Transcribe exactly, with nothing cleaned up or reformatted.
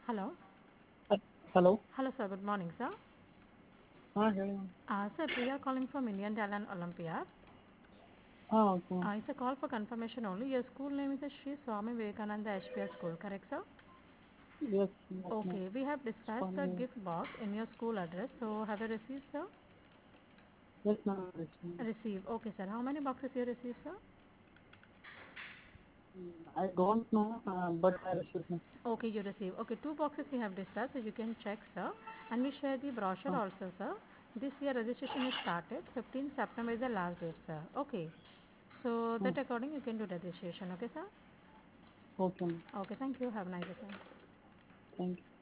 Hello. Uh, Hello. Hello, sir. Good morning, sir. Ah, ಹೇಳಿ. Uh, sir, Priya calling from Indian Talent Olympiad. Ah, okay. Uh, it's a call for confirmation only. Your school name is a Sri Swami Vivekananda H P S school, correct, sir? Yes, yes, ma'am. Okay, we have It's dispatched the funny. gift box in your school address. So, have you received, sir? Yes, ma'am. It's me. Receive. Okay, sir. How many boxes you received, sir? Mm, I don't know, uh, but I received them. Okay, you receive. Okay, two boxes we have dispatched, so you can check, sir. And we share the brochure Ah, also, sir. This year registration is started. fifteenth September is the last date, sir. Okay. So ah, that according you can do registration. Okay, sir. okay, ma'am. Okay, thank you. Have a nice day, sir. Thank you.